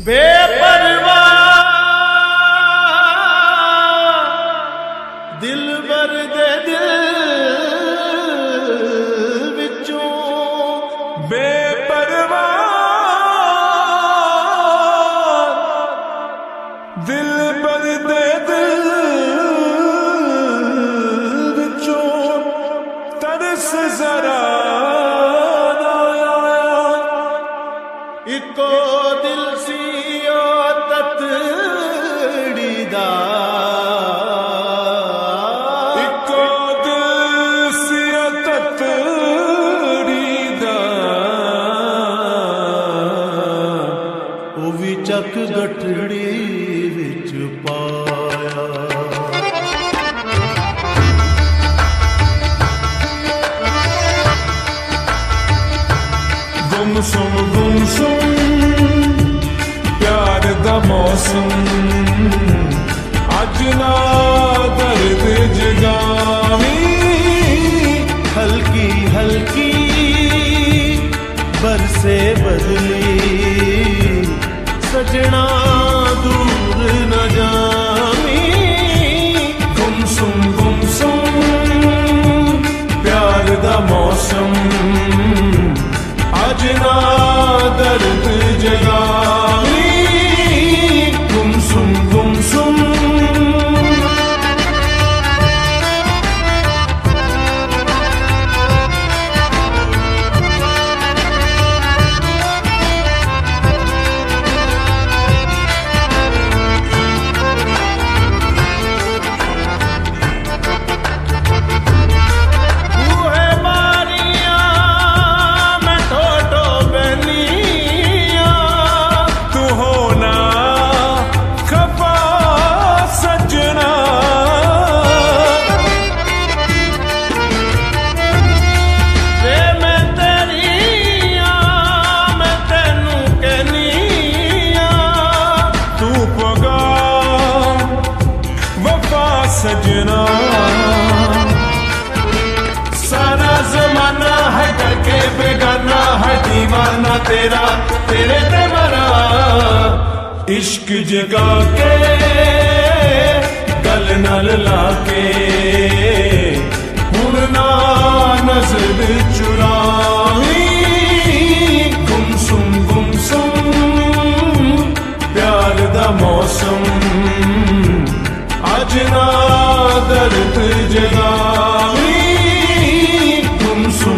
बेपरवाह दिल बर दे दिल विचों बेपरवाह दिल बर दे दिल विचों तरस जरा इको दिल सिया ततड़ी दा इको दिल सिया ततड़ी दा ओ भी चक गठड़ी विच पाया गुमसुम प्यार दा मौसम अज ना दर्द जगावी हल्की हल्की बरसे बदली सजना दूर न जावी गुमसुम प्यार दा मौसम आज ना दर्द जगावी गुमसुम सजना सारा जमाना है करके बेगाना है दीवाना तेरा तेरे ते मरा इश्क जगा के गल नल लाके हुण ना नजर चुरावी गुमसुम प्यार दा मौसम आज ना दर्द जगावी गुमसुम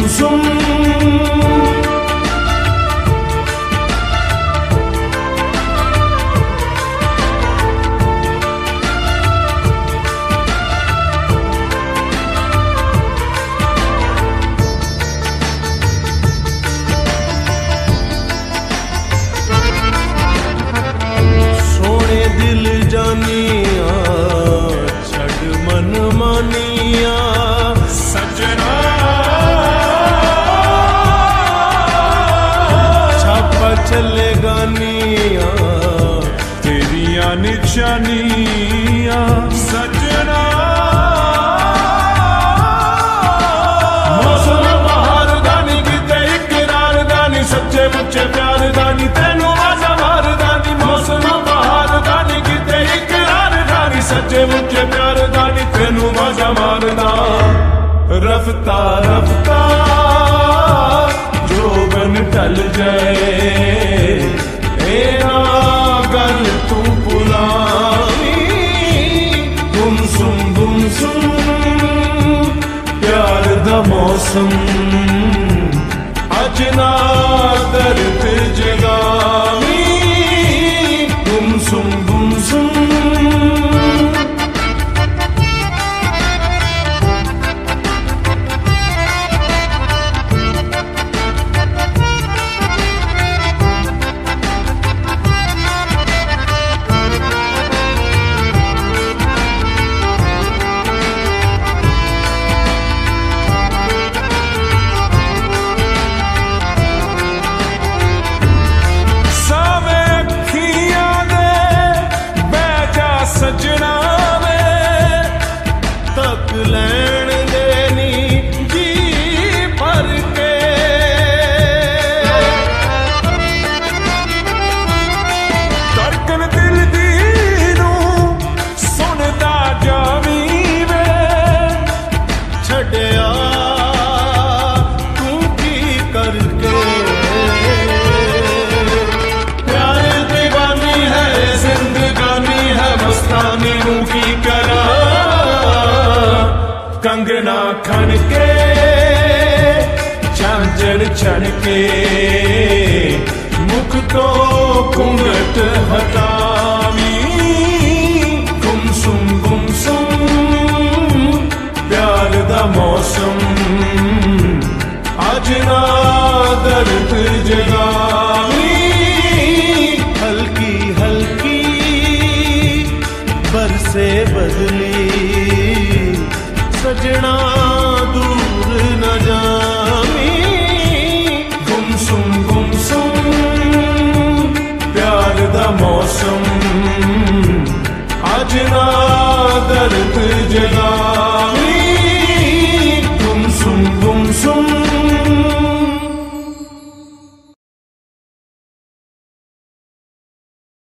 सोने दिल जानिया छड़ मन मानिया सजना छापा चले गानिया तेरिया निशानिया सजना मौसम बहार दानी किते इकरार दानी सच्चे मुच्चे प्यार दानी तेनू आजा मार दानी मौसम बहार दानी किते इकरार दानी सच्चे मुच्चे प्यार दानी तेनू आजा मारदा रफ्ता रफ्ता जो बन टल जाए ए ना गल तू पुरानी गुमसुम प्यार दा मौसम अज ना दर्द जगावी गुमसुम के झांझर छड़के मुख तो घूंघट हटावी गुमसुम प्यार दा मौसम अज ना दर्द जगावी हल्की हल्की बरसे बदली सजना दूर न जावी गुमसुम प्यार दा मौसम अज ना दर्द जगा